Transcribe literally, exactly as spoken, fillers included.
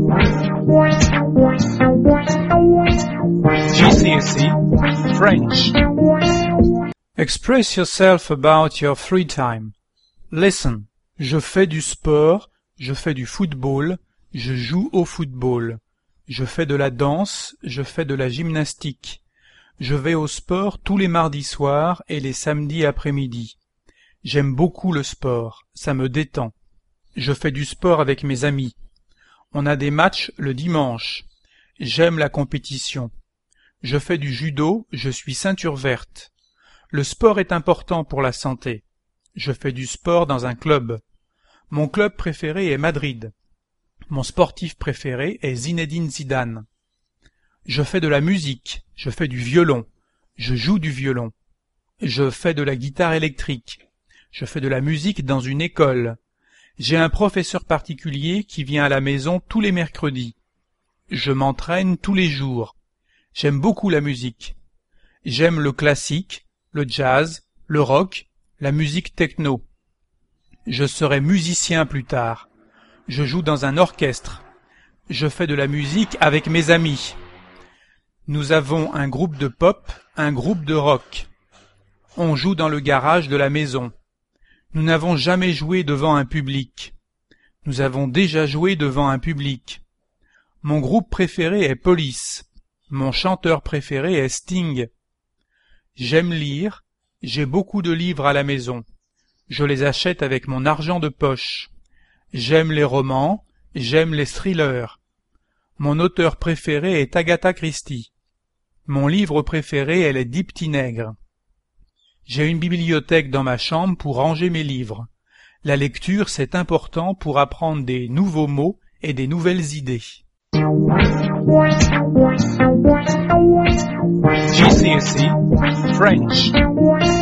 G C S E French. Express yourself about your free time. Listen. Je fais du sport, je fais du football, je joue au football. Je fais de la danse, je fais de la gymnastique. Je vais au sport tous les mardis soirs et les samedis après-midi. J'aime beaucoup le sport, ça me détend. Je fais du sport avec mes amis. On a des matchs le dimanche. J'aime la compétition. Je fais du judo, je suis ceinture verte. Le sport est important pour la santé. Je fais du sport dans un club. Mon club préféré est Madrid. Mon sportif préféré est Zinedine Zidane. Je fais de la musique, je fais du violon, je joue du violon. Je fais de la guitare électrique. Je fais de la musique dans une école. J'ai un professeur particulier qui vient à la maison tous les mercredis. Je m'entraîne tous les jours. J'aime beaucoup la musique. J'aime le classique, le jazz, le rock, la musique techno. Je serai musicien plus tard. Je joue dans un orchestre. Je fais de la musique avec mes amis. Nous avons un groupe de pop, un groupe de rock. On joue dans le garage de la maison. Nous n'avons jamais joué devant un public. Nous avons déjà joué devant un public. Mon groupe préféré est Police. Mon chanteur préféré est Sting. J'aime lire. J'ai beaucoup de livres à la maison. Je les achète avec mon argent de poche. J'aime les romans, j'aime les thrillers. Mon auteur préféré est Agatha Christie. Mon livre préféré est Les Dix Petits Nègres. J'ai une bibliothèque dans ma chambre pour ranger mes livres. La lecture, c'est important pour apprendre des nouveaux mots et des nouvelles idées. G C S E French.